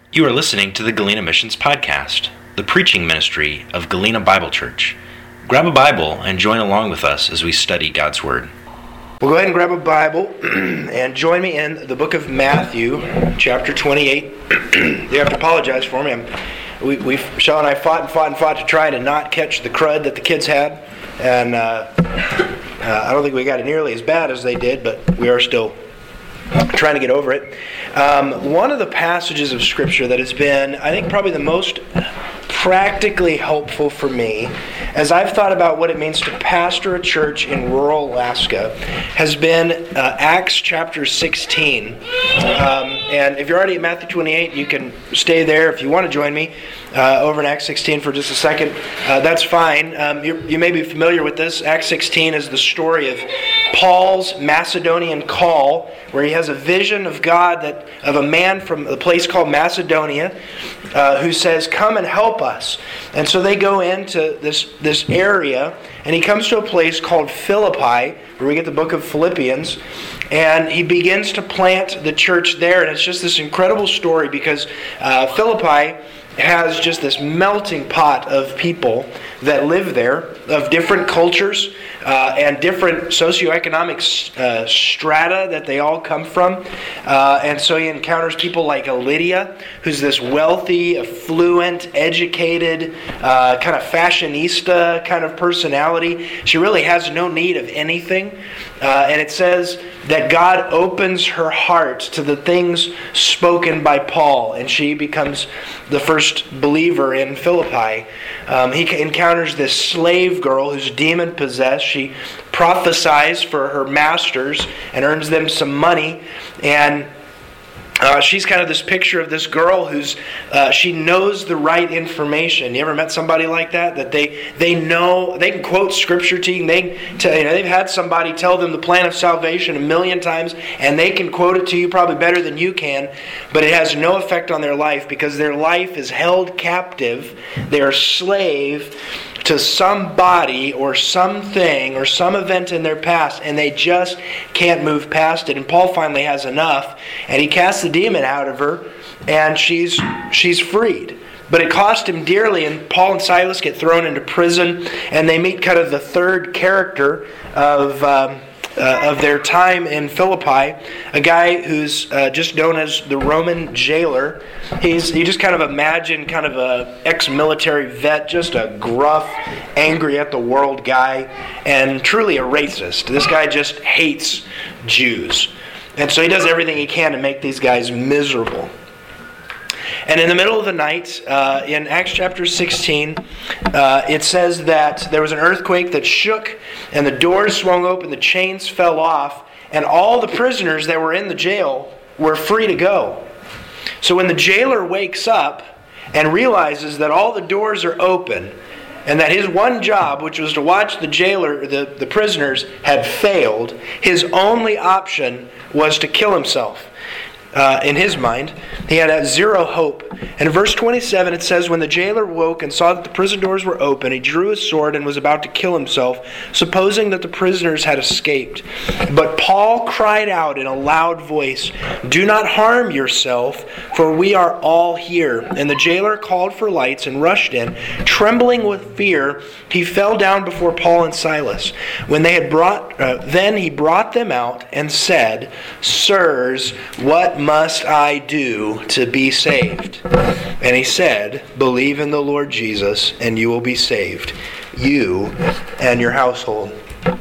You are listening to the Galena Missions Podcast, the preaching ministry of Galena Bible Church. Grab a Bible and join along with us as we study God's Word. Well, go ahead and grab a Bible and join me in the book of Matthew, chapter 28. You have to apologize for me. Sean and I fought to try to not catch the crud that the kids had. And I don't think we got it nearly as bad as they did, but we are still trying to get over it. One of the passages of Scripture that has been, I think, probably the most practically helpful for me as I've thought about what it means to pastor a church in rural Alaska has been Acts chapter 16. And if you're already at Matthew 28, you can stay there if you want to join me over in Acts 16 for just a second. That's fine. You may be familiar with this. Acts 16 is the story of Paul's Macedonian call, where he has a vision of God, of a man from a place called Macedonia who says, "Come and help us." And so they go into this area, and he comes to a place called Philippi, where we get the book of Philippians, and he begins to plant the church there. And it's just this incredible story because Philippi has just this melting pot of people that live there, of different cultures and different socioeconomic strata that they all come from. And so he encounters people like Lydia, who's this wealthy, affluent, educated, kind of fashionista kind of personality. She really has no need of anything. And it says that God opens her heart to the things spoken by Paul, and she becomes the first believer in Philippi. He encounters this slave girl who's demon-possessed. She prophesies for her masters and earns them some money, and she's kind of this picture of this girl who's she knows the right information. You ever met somebody like that? That they know, they can quote scripture to you. They've had somebody tell them the plan of salvation a million times, and they can quote it to you probably better than you can, but it has no effect on their life because their life is held captive. They are slave to somebody or something or some event in their past, and they just can't move past it. And Paul finally has enough, and he casts the demon out of her, and she's freed. But it cost him dearly, and Paul and Silas get thrown into prison, and they meet kind of the third character of their time in Philippi, a guy who's just known as the Roman jailer. You just kind of imagine kind of a ex-military vet, just a gruff, angry at the world guy, and truly a racist. This guy just hates Jews. And so he does everything he can to make these guys miserable. And in the middle of the night, in Acts chapter 16, it says that there was an earthquake that shook, and the doors swung open, the chains fell off, and all the prisoners that were in the jail were free to go. So when the jailer wakes up and realizes that all the doors are open, and that his one job, which was to watch the jailer, the prisoners, had failed, his only option was to kill himself. In his mind, he had zero hope. And in verse 27 it says, "When the jailer woke and saw that the prison doors were open, he drew his sword and was about to kill himself, supposing that the prisoners had escaped. But Paul cried out in a loud voice, 'Do not harm yourself, for we are all here.' And the jailer called for lights and rushed in. Trembling with fear, he fell down before Paul and Silas. When they had then he brought them out and said, 'Sirs, what must I do to be saved?' And he said, 'Believe in the Lord Jesus, and you will be saved, you and your household.'"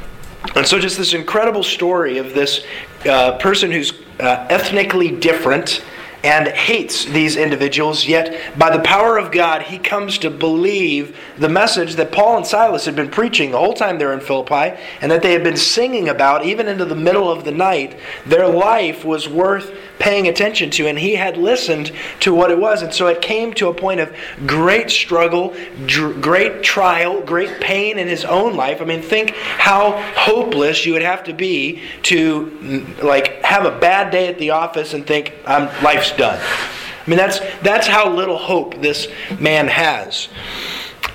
And so just this incredible story of this person who's ethnically different and hates these individuals, yet by the power of God, he comes to believe the message that Paul and Silas had been preaching the whole time they were in Philippi, and that they had been singing about even into the middle of the night. Their life was worth paying attention to, and he had listened to what it was. And so it came to a point of great struggle, great trial, great pain in his own life. I mean, think how hopeless you would have to be to have a bad day at the office and think, life's done. I mean, that's how little hope this man has.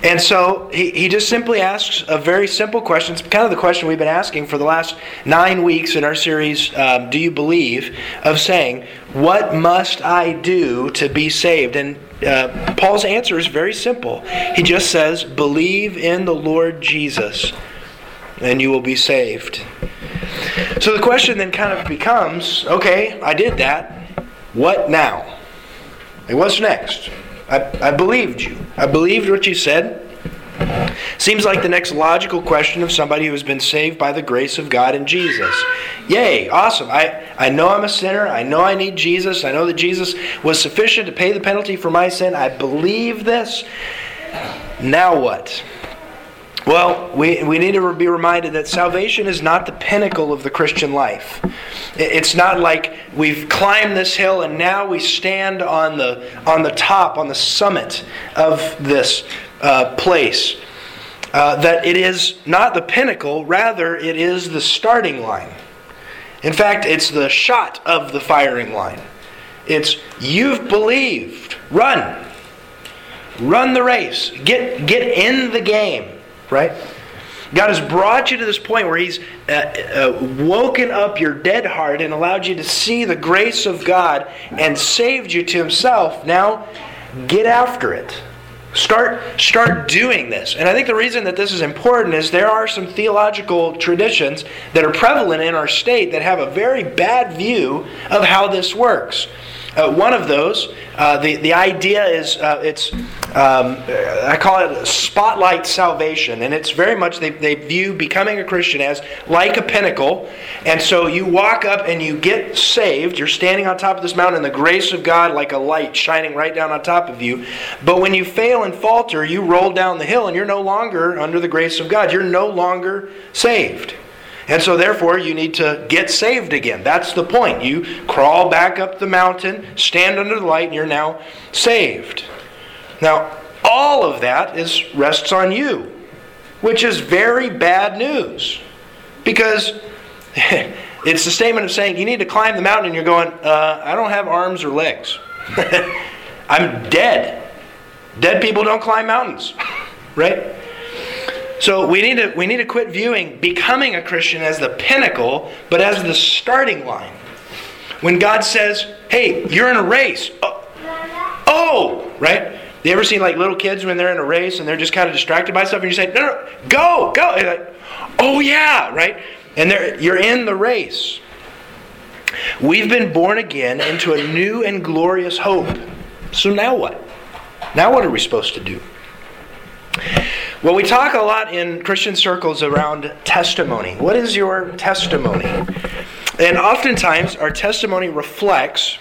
And so he just simply asks a very simple question. It's kind of the question we've been asking for the last 9 weeks in our series, Do You Believe? Of saying, what must I do to be saved? And Paul's answer is very simple. He just says, believe in the Lord Jesus, and you will be saved. So the question then kind of becomes, okay, I did that. What now? And what's next? I believed you. I believed what you said. Seems like the next logical question of somebody who has been saved by the grace of God in Jesus. Yay, awesome. I know I'm a sinner. I know I need Jesus. I know that Jesus was sufficient to pay the penalty for my sin. I believe this. Now what? Well, we need to be reminded that salvation is not the pinnacle of the Christian life. It's not like we've climbed this hill and now we stand on the top, on the summit of this place. That it is not the pinnacle, rather it is the starting line. In fact, it's the shot of the firing line. It's, you've believed, run. Run the race. Get in the game. Right? God has brought you to this point where He's woken up your dead heart and allowed you to see the grace of God and saved you to Himself. Now, get after it. Start doing this. And I think the reason that this is important is there are some theological traditions that are prevalent in our state that have a very bad view of how this works. One of those, the idea is, I call it spotlight salvation. And it's very much, they view becoming a Christian as like a pinnacle. And so you walk up and you get saved. You're standing on top of this mountain in the grace of God like a light shining right down on top of you. But when you fail and falter, you roll down the hill and you're no longer under the grace of God. You're no longer saved. And so therefore you need to get saved again. That's the point. You crawl back up the mountain, stand under the light, and you're now saved. Now, all of that rests on you, which is very bad news. Because it's the statement of saying you need to climb the mountain and you're going, I don't have arms or legs. I'm dead. Dead people don't climb mountains. Right? So we need to quit viewing becoming a Christian as the pinnacle, but as the starting line. When God says, hey, you're in a race. Oh, right? You ever seen like little kids when they're in a race and they're just kind of distracted by stuff and you say, no, go. And they're like, oh yeah, right? And you're in the race. We've been born again into a new and glorious hope. So now what? Now what are we supposed to do? Well, we talk a lot in Christian circles around testimony. What is your testimony? And oftentimes, our testimony reflects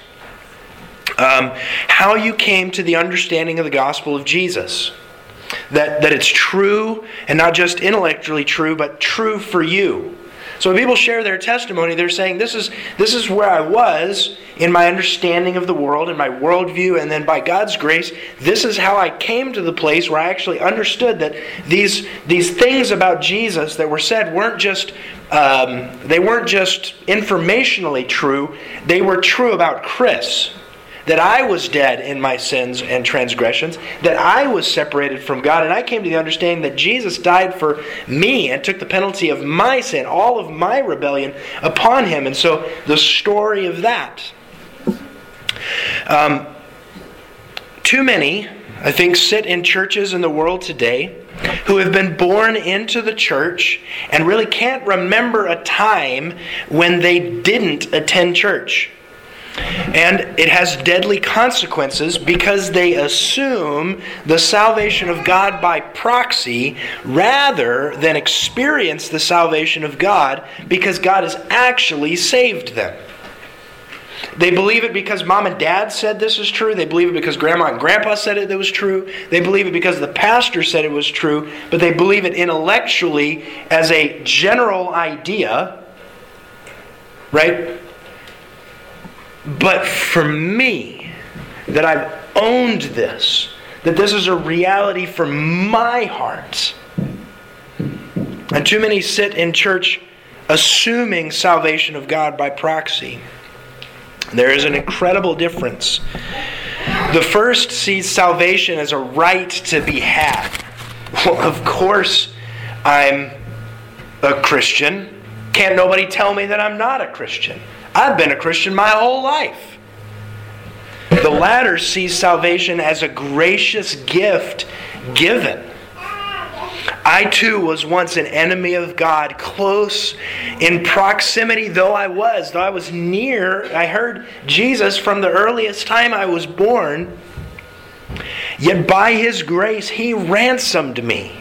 how you came to the understanding of the gospel of Jesus. That it's true, and not just intellectually true, but true for you. So when people share their testimony, they're saying, this is where I was in my understanding of the world, in my worldview, and then by God's grace, this is how I came to the place where I actually understood that these things about Jesus that were said weren't just informationally true, they were true about Chris. That I was dead in my sins and transgressions, that I was separated from God, and I came to the understanding that Jesus died for me and took the penalty of my sin, all of my rebellion upon Him. And so the story of that. Too many, I think, sit in churches in the world today who have been born into the church and really can't remember a time when they didn't attend church. And it has deadly consequences because they assume the salvation of God by proxy rather than experience the salvation of God because God has actually saved them. They believe it because mom and dad said this is true. They believe it because grandma and grandpa said it was true. They believe it because the pastor said it was true. But they believe it intellectually as a general idea. Right? But for me, that I've owned this, that this is a reality for my heart. And too many sit in church assuming salvation of God by proxy. There is an incredible difference. The first sees salvation as a right to be had. Well, of course I'm a Christian. Can't nobody tell me that I'm not a Christian. I've been a Christian my whole life. The latter sees salvation as a gracious gift given. I too was once an enemy of God, close in proximity though I was near. I heard Jesus from the earliest time I was born. Yet by His grace, He ransomed me.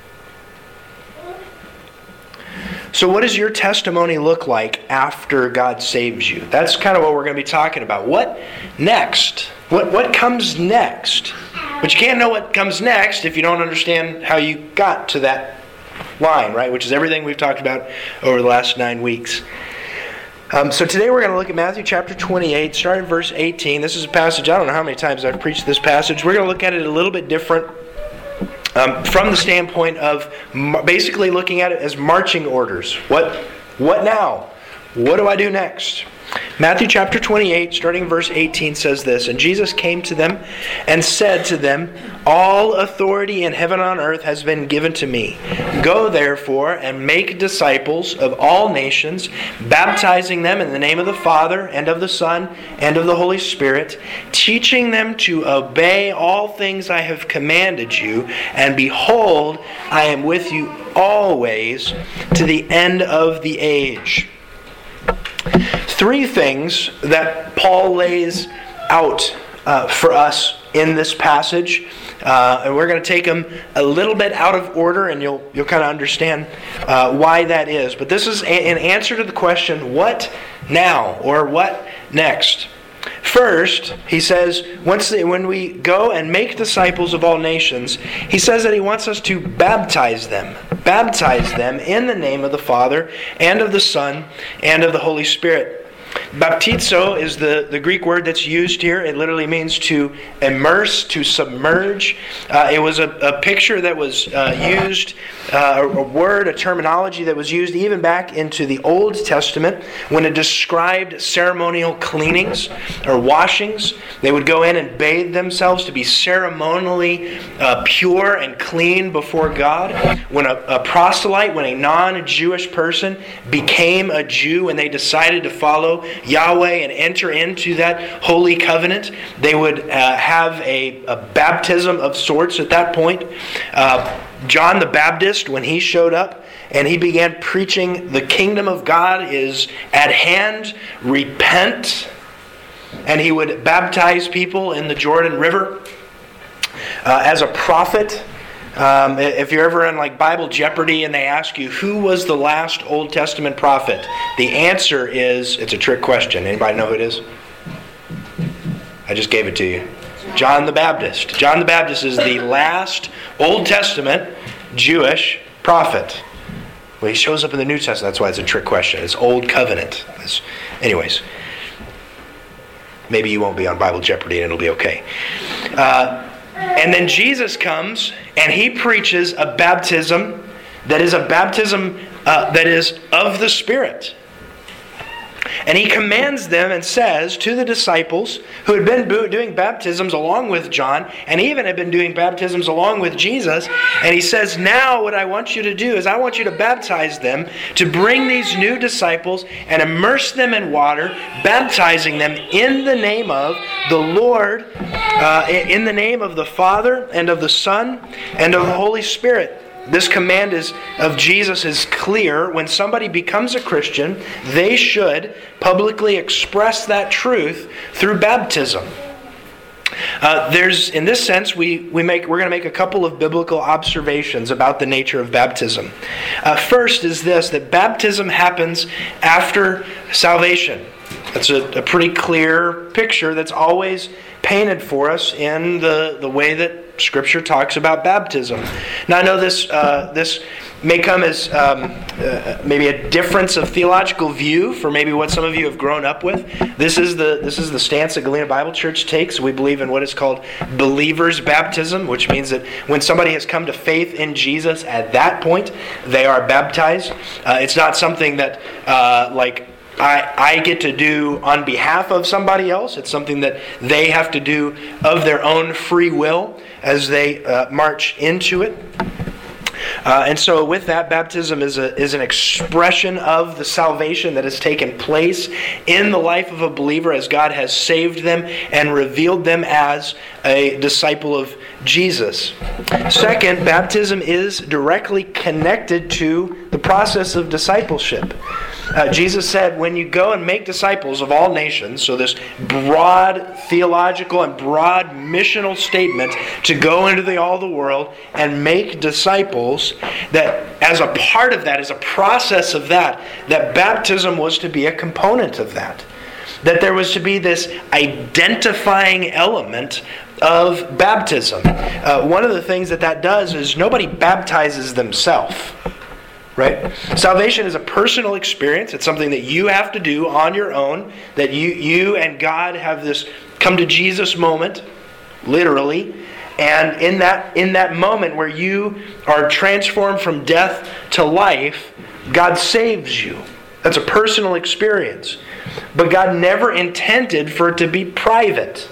So what does your testimony look like after God saves you? That's kind of what we're going to be talking about. What next? What comes next? But you can't know what comes next if you don't understand how you got to that line, right? Which is everything we've talked about over the last 9 weeks. So today we're going to look at Matthew chapter 28, starting in verse 18. This is a passage, I don't know how many times I've preached this passage. We're going to look at it a little bit different from the standpoint of basically looking at it as marching orders. What now? What do I do next? Matthew chapter 28, starting in verse 18, says this, "And Jesus came to them and said to them, 'All authority in heaven and on earth has been given to me. Go therefore and make disciples of all nations, baptizing them in the name of the Father and of the Son and of the Holy Spirit, teaching them to obey all things I have commanded you. And behold, I am with you always to the end of the age.'" 3 things that Paul lays out for us in this passage, and we're going to take them a little bit out of order, and you'll kind of understand why that is. But this is an answer to the question, what now, or what next? First, he says, when we go and make disciples of all nations, he says that he wants us to baptize them. Baptize them in the name of the Father and of the Son and of the Holy Spirit. Baptizo is the Greek word that's used here. It literally means to immerse, to submerge. It was a picture that was used, a word, a terminology that was used even back into the Old Testament when it described ceremonial cleanings or washings. They would go in and bathe themselves to be ceremonially pure and clean before God. When a proselyte, when a non-Jewish person became a Jew and they decided to follow Yahweh and enter into that holy covenant, they would have a baptism of sorts at that point. John the Baptist, when he showed up and he began preaching, the kingdom of God is at hand, repent, and he would baptize people in the Jordan River. As a prophet, if you're ever in like Bible Jeopardy and they ask you who was the last Old Testament prophet, the answer is, it's a trick question. Anybody know who it is? I just gave it to you. John the Baptist. John the Baptist is the last Old Testament Jewish prophet. Well, he shows up in the New Testament. That's why it's a trick question. It's Old Covenant. Anyways, maybe you won't be on Bible Jeopardy and it'll be okay. And then Jesus comes and he preaches a baptism that is that is of the Spirit. And he commands them and says to the disciples who had been doing baptisms along with John, and even had been doing baptisms along with Jesus, and he says, now what I want you to do is I want you to baptize them, to bring these new disciples and immerse them in water, baptizing them in the name of the Lord, in the name of the Father and of the Son and of the Holy Spirit. This command of Jesus is clear. When somebody becomes a Christian, they should publicly express that truth through baptism. In this sense, we're going to make a couple of biblical observations about the nature of baptism. First is this, that baptism happens after salvation. That's a pretty clear picture that's always painted for us in the way that Scripture talks about baptism. Now I know this may come as maybe a difference of theological view for maybe what some of you have grown up with. This is the stance that Galena Bible Church takes. We believe in what is called believer's baptism, which means that when somebody has come to faith in Jesus, at that point they are baptized. It's not something that I get to do on behalf of somebody else. It's something that they have to do of their own free will as they march into it. And so with that, baptism is an expression of the salvation that has taken place in the life of a believer as God has saved them and revealed them as a disciple of Jesus. Second, baptism is directly connected to the process of discipleship. Jesus said, when you go and make disciples of all nations, so this broad theological and broad missional statement to go into all the world and make disciples, that as a part of that, as a process of that baptism was to be a component of that. That there was to be this identifying element of baptism. One of the things that does is nobody baptizes themselves. Right? Salvation is a personal experience. It's something that you have to do on your own. That you and God have this come to Jesus moment, literally. And in that moment where you are transformed from death to life, God saves you. That's a personal experience. But God never intended for it to be private.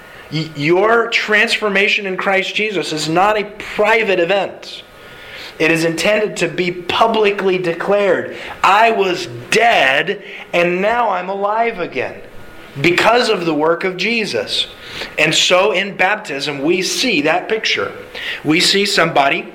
Your transformation in Christ Jesus is not a private event. It is intended to be publicly declared. I was dead and now I'm alive again because of the work of Jesus. And so in baptism we see that picture. We see somebody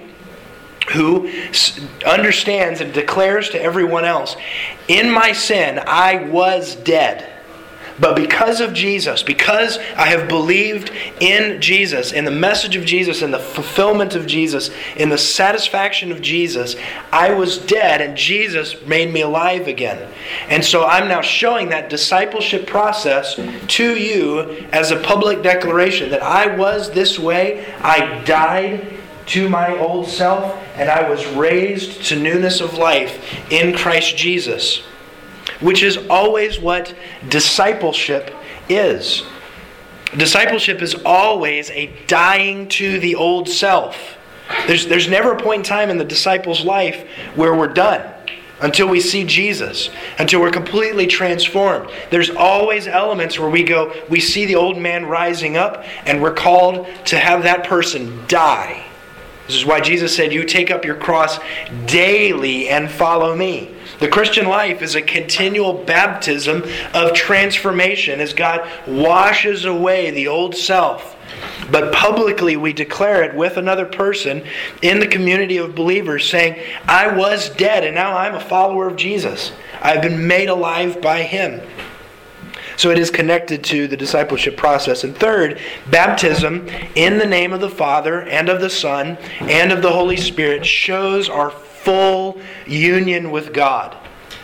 who understands and declares to everyone else, in my sin I was dead. But because of Jesus, because I have believed in Jesus, in the message of Jesus, in the fulfillment of Jesus, in the satisfaction of Jesus, I was dead and Jesus made me alive again. And so I'm now showing that discipleship process to you as a public declaration that I was this way, I died to my old self, and I was raised to newness of life in Christ Jesus. Which is always what discipleship is. Discipleship is always a dying to the old self. There's never a point in time in the disciple's life where we're done until we see Jesus, until we're completely transformed. There's always elements where we see the old man rising up, and we're called to have that person die. This is why Jesus said, you take up your cross daily and follow me. The Christian life is a continual baptism of transformation as God washes away the old self. But publicly we declare it with another person in the community of believers saying, I was dead and now I'm a follower of Jesus. I've been made alive by Him. So it is connected to the discipleship process. And third, baptism in the name of the Father and of the Son and of the Holy Spirit shows our full union with God.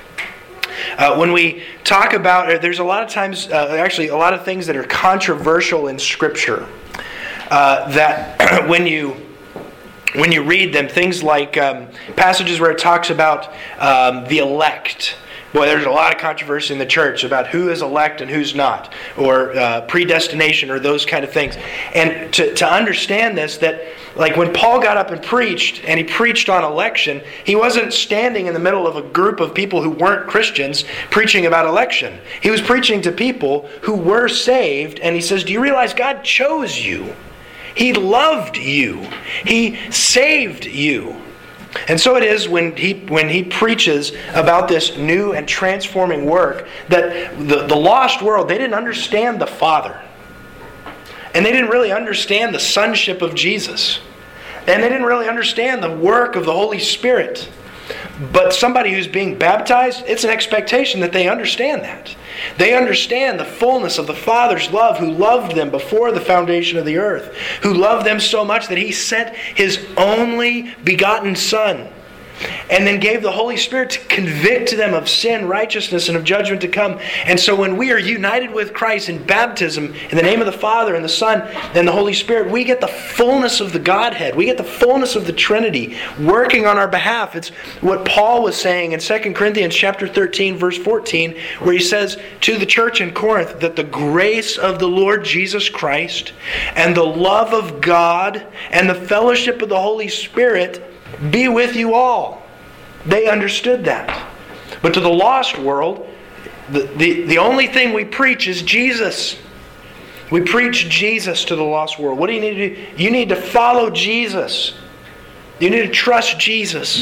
When we talk about, there's a lot of times, actually a lot of things that are controversial in Scripture. That when you read them, things like passages where it talks about the elect. Boy, there's a lot of controversy in the church about who is elect and who's not, or predestination, or those kind of things. And to understand this, that like when Paul got up and he preached on election, he wasn't standing in the middle of a group of people who weren't Christians preaching about election. He was preaching to people who were saved, and he says, do you realize God chose you? He loved you. He saved you. And so it is when he preaches about this new and transforming work that the lost world, they didn't understand the Father. And they didn't really understand the sonship of Jesus. And they didn't really understand the work of the Holy Spirit. But somebody who's being baptized, it's an expectation that they understand that. They understand the fullness of the Father's love, who loved them before the foundation of the earth, who loved them so much that He sent His only begotten Son, and then gave the Holy Spirit to convict them of sin, righteousness, and of judgment to come. And so when we are united with Christ in baptism, in the name of the Father and the Son and the Holy Spirit, we get the fullness of the Godhead. We get the fullness of the Trinity working on our behalf. It's what Paul was saying in 2 Corinthians chapter 13, verse 14, where he says to the church in Corinth that the grace of the Lord Jesus Christ and the love of God and the fellowship of the Holy Spirit be with you all. They understood that. But to the lost world, the only thing we preach is Jesus. We preach Jesus to the lost world. What do you need to do? You need to follow Jesus. You need to trust Jesus.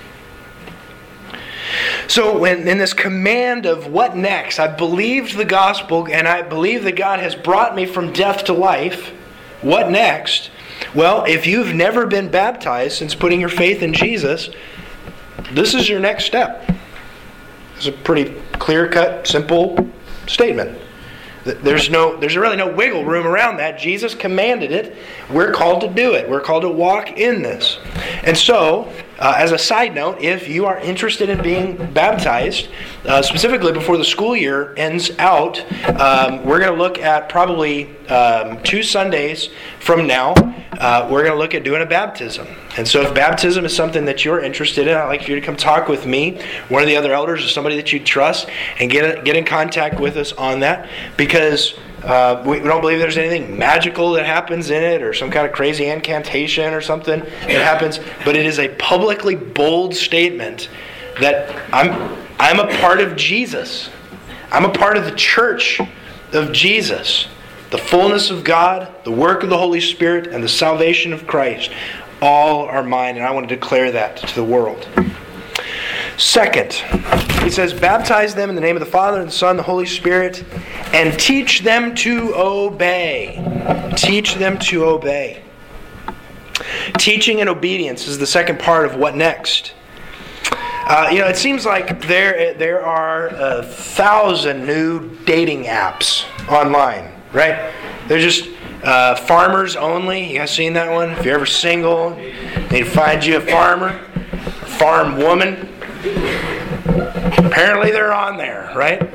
So when in this command of what next, I believed the gospel and I believe that God has brought me from death to life. What next? Well, if you've never been baptized since putting your faith in Jesus, this is your next step. It's a pretty clear-cut, simple statement. There's really no wiggle room around that. Jesus commanded it. We're called to do it. We're called to walk in this. And so, as a side note, if you are interested in being baptized, specifically before the school year ends out, we're going to look at probably 2 Sundays from now, we're going to look at doing a baptism. And so if baptism is something that you're interested in, I'd like for you to come talk with me, one of the other elders, or somebody that you trust, and get in contact with us on that, because we don't believe there's anything magical that happens in it, or some kind of crazy incantation or something that happens, but it is a publicly bold statement that I'm a part of Jesus. I'm a part of the church of Jesus. The fullness of God, the work of the Holy Spirit, and the salvation of Christ, all are mine, and I want to declare that to the world. Second, he says, baptize them in the name of the Father, and the Son, and the Holy Spirit, and teach them to obey. Teach them to obey. Teaching and obedience is the second part of what next. It seems like there are 1,000 new dating apps online, right? They're just farmers only. You guys seen that one? If you're ever single, you need to find you a farm woman. Apparently they're on there, right?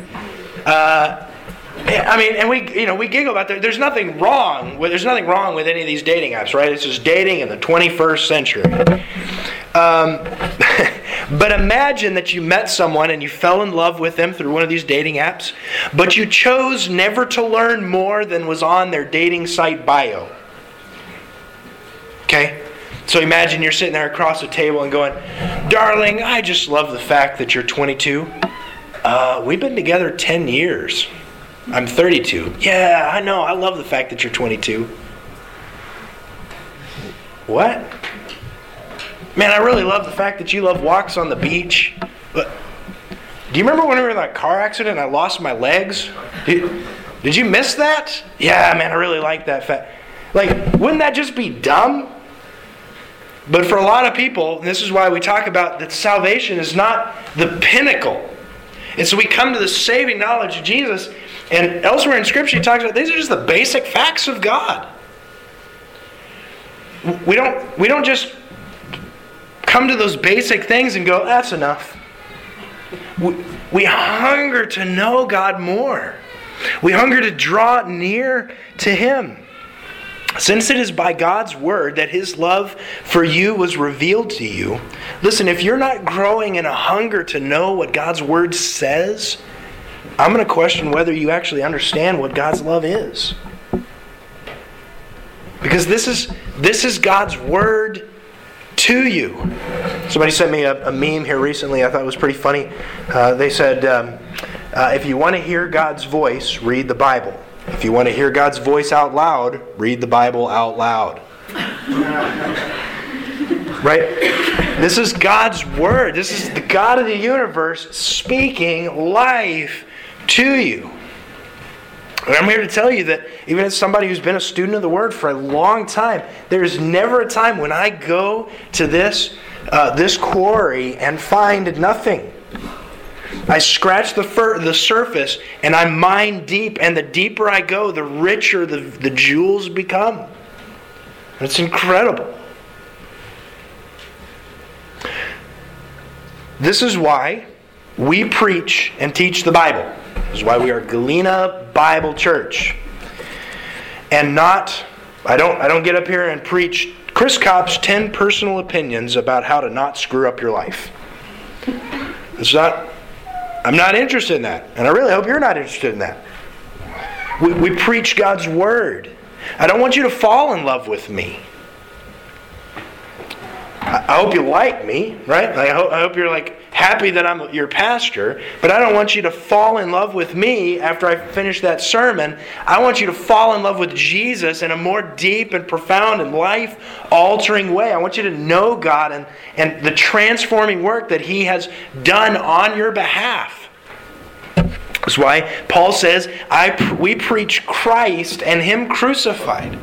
And we giggle about that. There's nothing wrong with any of these dating apps, right? It's just dating in the 21st century. But imagine that you met someone and you fell in love with them through one of these dating apps, but you chose never to learn more than was on their dating site bio. Okay? So imagine you're sitting there across the table and going, darling, I just love the fact that you're 22. We've been together 10 years. I'm 32. Yeah, I know. I love the fact that you're 22. What? Man, I really love the fact that you love walks on the beach. But do you remember when we were in that car accident and I lost my legs? Did you miss that? Yeah, man, I really like that fact. Like, wouldn't that just be dumb? But for a lot of people, and this is why we talk about that salvation is not the pinnacle. And so we come to the saving knowledge of Jesus, and elsewhere in Scripture he talks about these are just the basic facts of God. We don't just come to those basic things and go, that's enough. We hunger to know God more. We hunger to draw near to Him. Since it is by God's Word that His love for you was revealed to you, listen, if you're not growing in a hunger to know what God's Word says, I'm going to question whether you actually understand what God's love is. Because this is God's Word to you. Somebody sent me a meme here recently I thought it was pretty funny. They said, if you want to hear God's voice, read the Bible. If you want to hear God's voice out loud, read the Bible out loud. Right? This is God's Word. This is the God of the universe speaking life to you. And I'm here to tell you that even as somebody who's been a student of the Word for a long time, there's never a time when I go to this quarry and find nothing. I scratch the surface and I mine deep, and the deeper I go, the richer the jewels become. It's incredible. This is why we preach and teach the Bible. This is why we are Galena Bible Church. And I don't get up here and preach Chris Kopp's 10 personal opinions about how to not screw up your life. I'm not interested in that. And I really hope you're not interested in that. We preach God's Word. I don't want you to fall in love with me. I hope you like me, right? I hope you're happy that I'm your pastor, but I don't want you to fall in love with me after I finish that sermon. I want you to fall in love with Jesus in a more deep and profound and life-altering way. I want you to know God and the transforming work that He has done on your behalf. That's why Paul says, we preach Christ and Him crucified.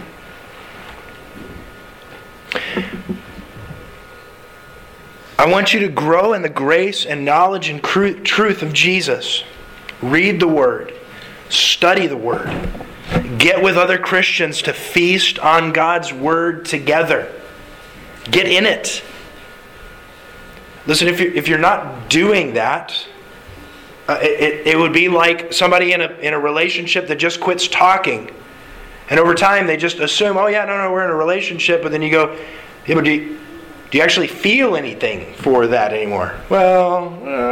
I want you to grow in the grace and knowledge and truth of Jesus. Read the Word. Study the Word. Get with other Christians to feast on God's Word together. Get in it. Listen, if you're not doing that, it would be like somebody in a relationship that just quits talking. And over time they just assume, oh yeah, no, we're in a relationship. But then you go, yeah, but do you actually feel anything for that anymore? Well,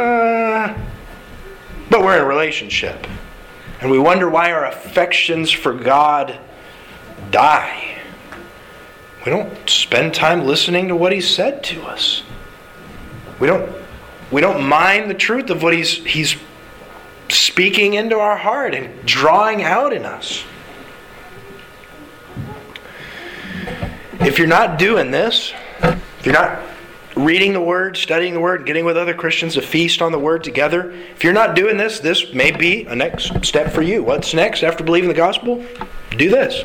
but we're in a relationship. And we wonder why our affections for God die. We don't spend time listening to what He's said to us. We don't mind the truth of what He's speaking into our heart and drawing out in us. If you're not doing this, if you're not reading the Word, studying the Word, getting with other Christians to feast on the Word together, if you're not doing this, this may be a next step for you. What's next after believing the gospel? Do this.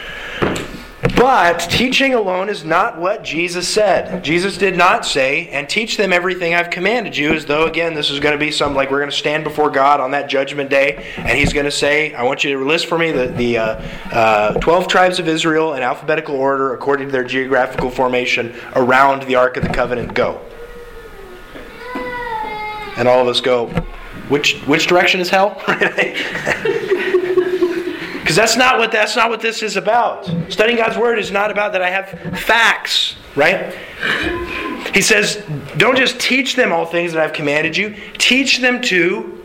But teaching alone is not what Jesus said. Jesus did not say, and teach them everything I've commanded you, as though, again, this is going to be something like we're going to stand before God on that judgment day, and He's going to say, I want you to list for me the 12 tribes of Israel in alphabetical order according to their geographical formation around the Ark of the Covenant. Go. And all of us go, which direction is hell? Because that's not what this is about. Studying God's Word is not about that I have facts, right? He says, don't just teach them all things that I've commanded you. Teach them to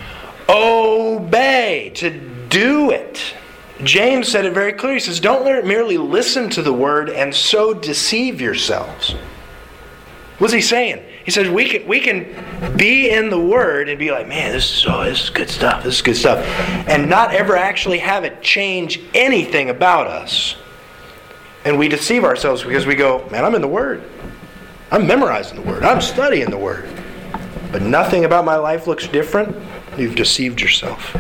obey, to do it. James said it very clearly. He says, don't merely listen to the Word and so deceive yourselves. What's he saying? He says we can be in the Word and be like, man, this is good stuff. This is good stuff. And not ever actually have it change anything about us. And we deceive ourselves because we go, man, I'm in the Word. I'm memorizing the Word. I'm studying the Word. But nothing about my life looks different. You've deceived yourself.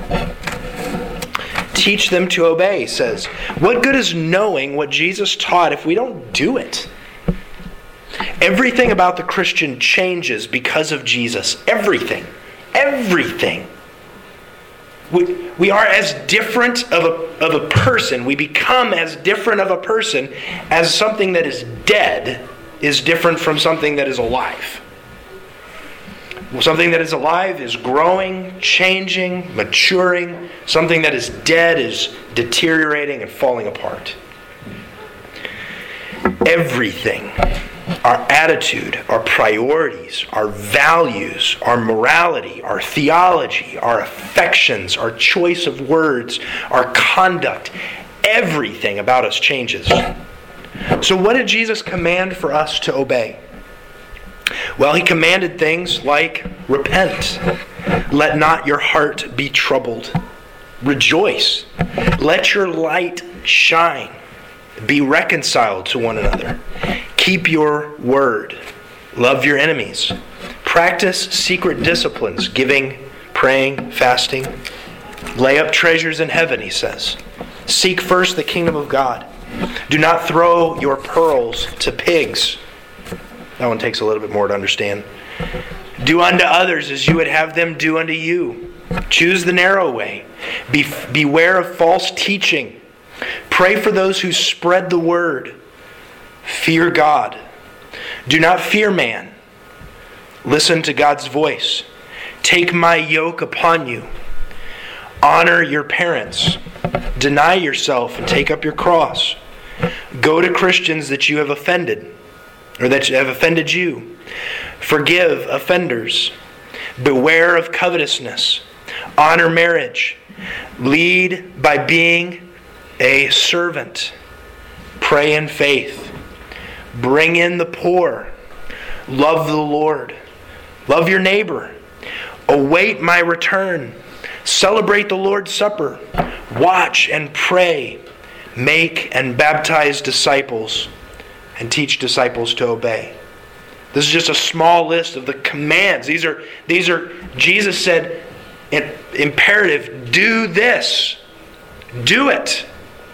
Teach them to obey, he says. What good is knowing what Jesus taught if we don't do it? Everything about the Christian changes because of Jesus. Everything. Everything. We are as different of a person. We become as different of a person as something that is dead is different from something that is alive. Something that is alive is growing, changing, maturing. Something that is dead is deteriorating and falling apart. Everything. Our attitude, our priorities, our values, our morality, our theology, our affections, our choice of words, our conduct, everything about us changes. So what did Jesus command for us to obey? Well, He commanded things like repent. Let not your heart be troubled. Rejoice. Let your light shine. Be reconciled to one another. Keep your word. Love your enemies. Practice secret disciplines, giving, praying, fasting. Lay up treasures in heaven, he says. Seek first the kingdom of God. Do not throw your pearls to pigs. That one takes a little bit more to understand. Do unto others as you would have them do unto you. Choose the narrow way. Beware of false teaching. Pray for those who spread the word. Fear God. Do not fear man. Listen to God's voice. Take my yoke upon you. Honor your parents. Deny yourself and take up your cross. Go to Christians that you have offended, or that have offended you. Forgive offenders. Beware of covetousness. Honor marriage. Lead by being a servant. Pray in faith. Bring in the poor. Love the Lord. Love your neighbor. Await my return. Celebrate the Lord's Supper. Watch and pray. Make and baptize disciples. And teach disciples to obey. This is just a small list of the commands. These are Jesus said, imperative, do this. Do it.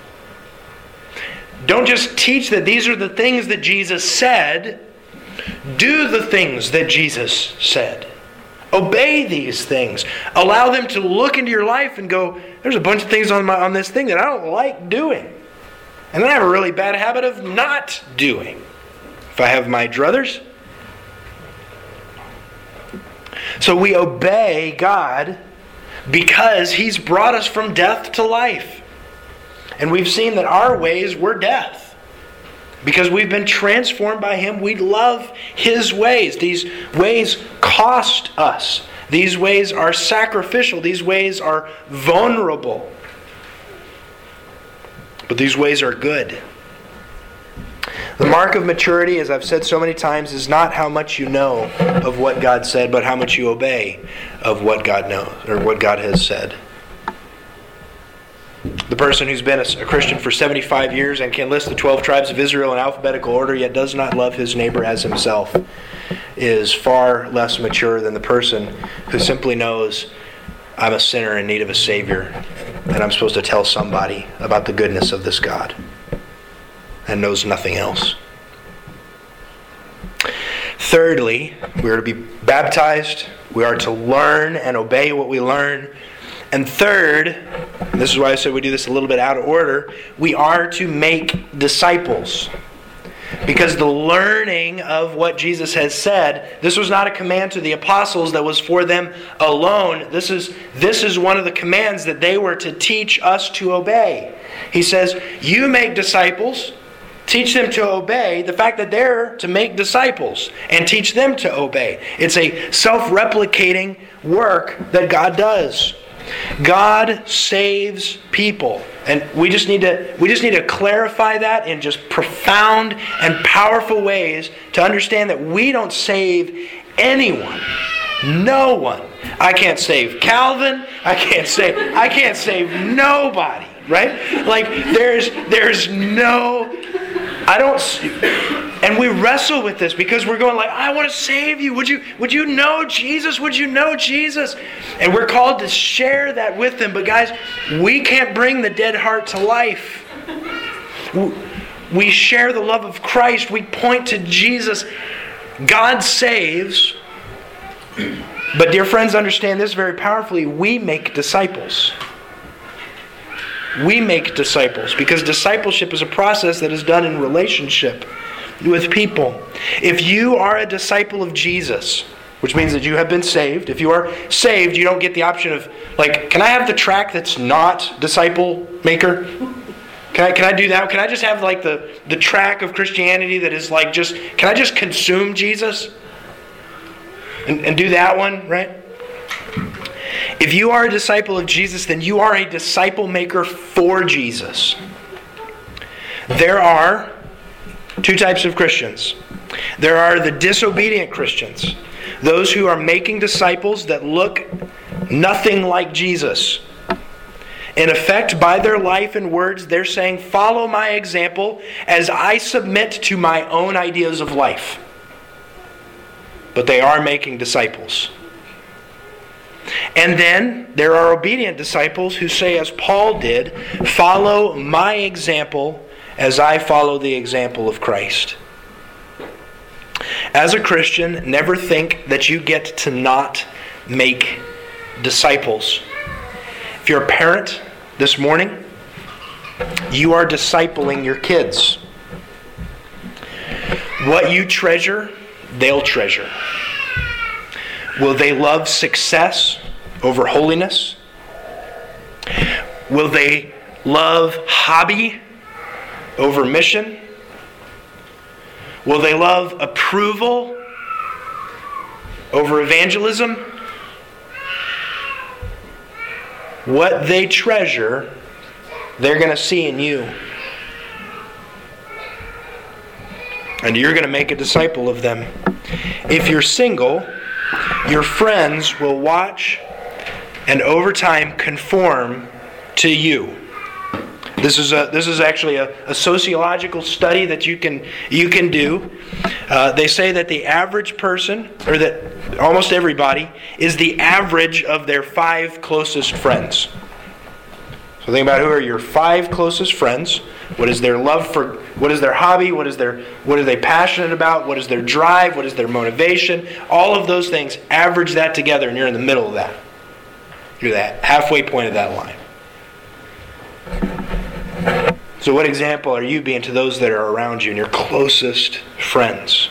Don't just teach that these are the things that Jesus said. Do the things that Jesus said. Obey these things. Allow them to look into your life and go, there's a bunch of things on this thing that I don't like doing. And then I have a really bad habit of not doing. If I have my druthers. So we obey God because He's brought us from death to life. And we've seen that our ways were death. Because we've been transformed by Him, we love His ways. These ways cost us. These ways are sacrificial. These ways are vulnerable. But these ways are good. The mark of maturity, as I've said so many times, is not how much you know of what God said, but how much you obey of what God knows, or what God has said. The person who's been a Christian for 75 years and can list the 12 tribes of Israel in alphabetical order, yet does not love his neighbor as himself, is far less mature than the person who simply knows, I'm a sinner in need of a Savior, and I'm supposed to tell somebody about the goodness of this God, and knows nothing else. Thirdly, we are to be baptized. We are to learn and obey what we learn. And third, and this is why I said we do this a little bit out of order, we are to make disciples. Because the learning of what Jesus has said, this was not a command to the apostles that was for them alone. This is one of the commands that they were to teach us to obey. He says, you make disciples, teach them to obey. The fact that they're to make disciples and teach them to obey. It's a self-replicating work that God does. God saves people. And we just need to clarify that in just profound and powerful ways to understand that we don't save anyone. No one. I can't save Calvin. I can't save nobody, right? Like there's no, I don't, and we wrestle with this because we're going like, I want to save you. Would you know Jesus? Would you know Jesus? And we're called to share that with them. But guys, we can't bring the dead heart to life. We share the love of Christ. We point to Jesus. God saves. But dear friends, understand this very powerfully. We make disciples. We make disciples because discipleship is a process that is done in relationship with people. If you are a disciple of Jesus, which means that you have been saved. If you are saved, you don't get the option of, like, can I have the track that's not disciple maker? Can I do that? Can I just have like the track of Christianity that is like just, can I just consume Jesus? And do that one, right? If you are a disciple of Jesus, then you are a disciple maker for Jesus. There are two types of Christians. There are the disobedient Christians, those who are making disciples that look nothing like Jesus. In effect, by their life and words, they're saying, follow my example as I submit to my own ideas of life. But they are making disciples. And then there are obedient disciples who say, as Paul did, follow my example as I follow the example of Christ. As a Christian, never think that you get to not make disciples. If you're a parent this morning, you are discipling your kids. What you treasure, they'll treasure. Will they love success over holiness? Will they love hobby over mission? Will they love approval over evangelism? What they treasure, they're going to see in you. and you're going to make a disciple of them. If you're single, your friends will watch and over time conform to you. This is actually a sociological study that you can do. They say that the average person, or that almost everybody, is the average of their 5 closest friends. So think about who are your 5 closest friends. What is their love for? What is their hobby? What are they passionate about? What is their drive? What is their motivation? All of those things, average that together, and you're in the middle of that. You're the halfway point of that line. So what example are you being to those that are around you and your closest friends?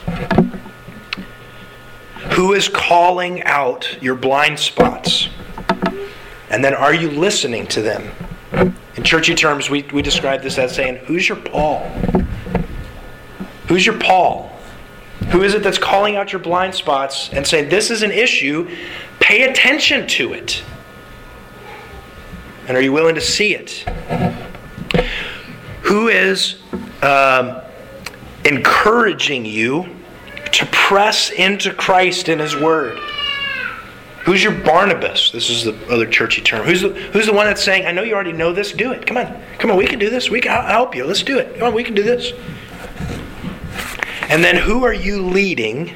Who is calling out your blind spots? And then are you listening to them? In churchy terms, we describe this as saying, who's your Paul? Who's your Paul? Who is it that's calling out your blind spots and saying, this is an issue, pay attention to it? And are you willing to see it? Who is encouraging you to press into Christ and His Word? Who's your Barnabas? This is the other churchy term. Who's the one that's saying, I know you already know this, do it. Come on, we can do this. I'll help you. Let's do it. Come on, we can do this. And then who are you leading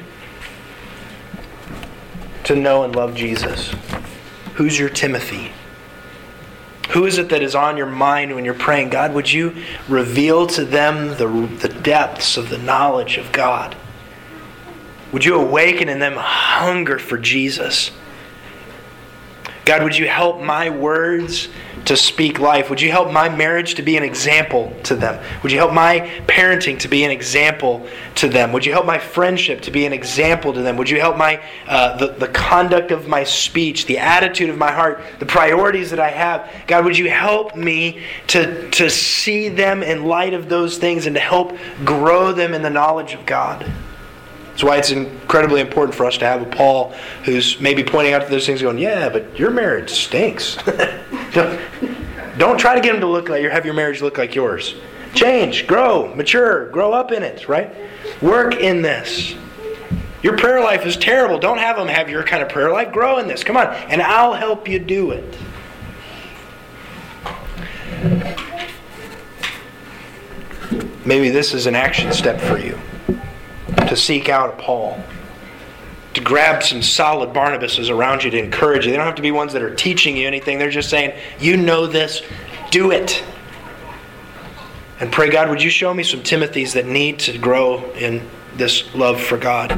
to know and love Jesus? Who's your Timothy? Who is it that is on your mind when you're praying, God, would you reveal to them the depths of the knowledge of God? Would you awaken in them a hunger for Jesus? God, would you help my words to speak life? Would you help my marriage to be an example to them? Would you help my parenting to be an example to them? Would you help my friendship to be an example to them? Would you help my the conduct of my speech, the attitude of my heart, the priorities that I have? God, would you help me to see them in light of those things and to help grow them in the knowledge of God? That's why it's incredibly important for us to have a Paul who's maybe pointing out to those things going, yeah, but your marriage stinks. Don't try to get him to have your marriage look like yours. Change, grow, mature, grow up in it, right? Work in this. Your prayer life is terrible. Don't have them have your kind of prayer life. Grow in this. Come on, and I'll help you do it. Maybe this is an action step for you. To seek out a Paul. To grab some solid Barnabases around you to encourage you. They don't have to be ones that are teaching you anything. They're just saying, you know this, do it. And pray, God, would you show me some Timothys that need to grow in this love for God?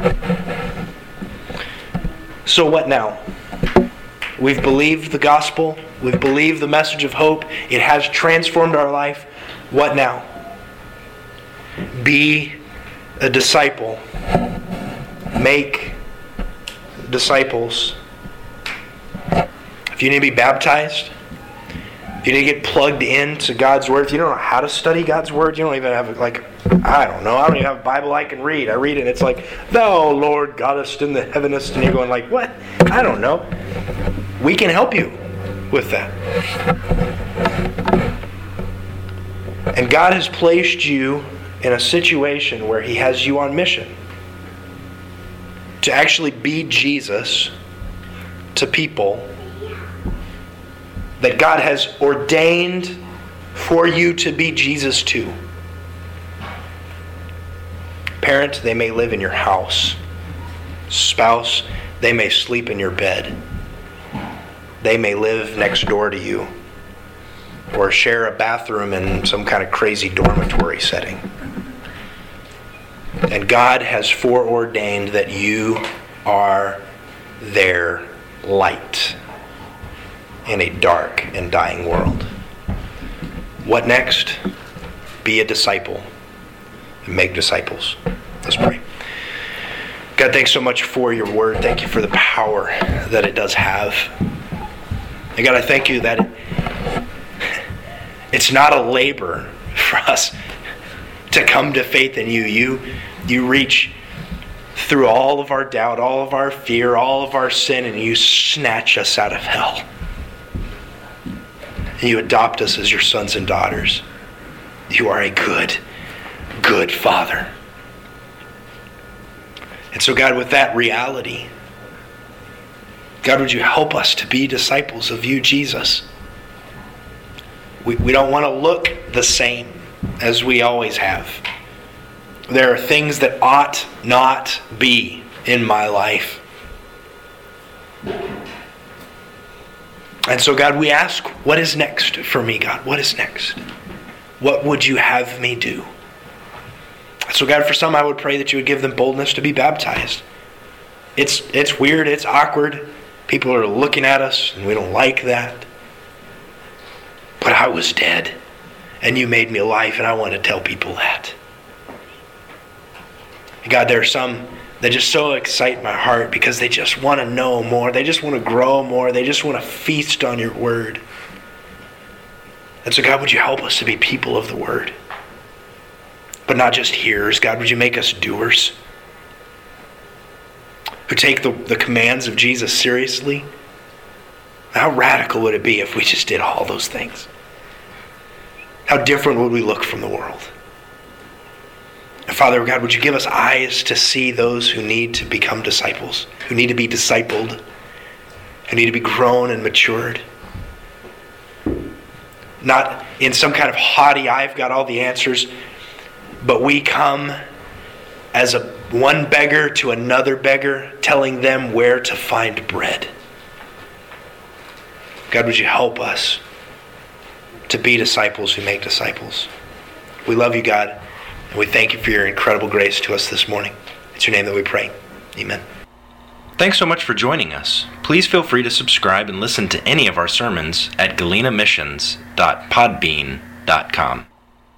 So what now? We've believed the gospel. We've believed the message of hope. It has transformed our life. What now? Be a disciple. Make disciples. If you need to be baptized, if you need to get plugged into God's Word, if you don't know how to study God's Word, you don't even have I don't even have a Bible I can read. I read it and it's like, Thou, Lord, Goddest in the heavenest, and you're going like, what? I don't know. We can help you with that. And God has placed you in a situation where He has you on mission to actually be Jesus to people that God has ordained for you to be Jesus to. Parent, they may live in your house. Spouse, they may sleep in your bed. They may live next door to you or share a bathroom in some kind of crazy dormitory setting. And God has foreordained that you are their light in a dark and dying world. What next? Be a disciple and make disciples. Let's pray. God, thanks so much for your word. Thank you for the power that it does have. And God, I thank you that it's not a labor for us to come to faith in you. You reach through all of our doubt, all of our fear, all of our sin, and you snatch us out of hell. And you adopt us as your sons and daughters. You are a good, good Father. And so, God, with that reality, God, would you help us to be disciples of you, Jesus? We don't want to look the same as we always have. There are things that ought not be in my life. And so, God, we ask, what is next for me, God? What is next? What would you have me do? So, God, for some, I would pray that you would give them boldness to be baptized. It's weird. It's awkward. People are looking at us, and we don't like that. But I was dead, and you made me alive, and I want to tell people that. God, there are some that just so excite my heart because they just want to know more. They just want to grow more. They just want to feast on your word. And so, God, would you help us to be people of the word? But not just hearers. God, would you make us doers? Who take the commands of Jesus seriously? How radical would it be if we just did all those things? How different would we look from the world? And Father God, would you give us eyes to see those who need to become disciples, who need to be discipled, who need to be grown and matured? Not in some kind of haughty, I've got all the answers, but we come as one beggar to another beggar, telling them where to find bread. God, would you help us to be disciples who make disciples? We love you, God, and we thank you for your incredible grace to us this morning. It's your name that we pray. Amen. Thanks so much for joining us. Please feel free to subscribe and listen to any of our sermons at galenamissions.podbean.com.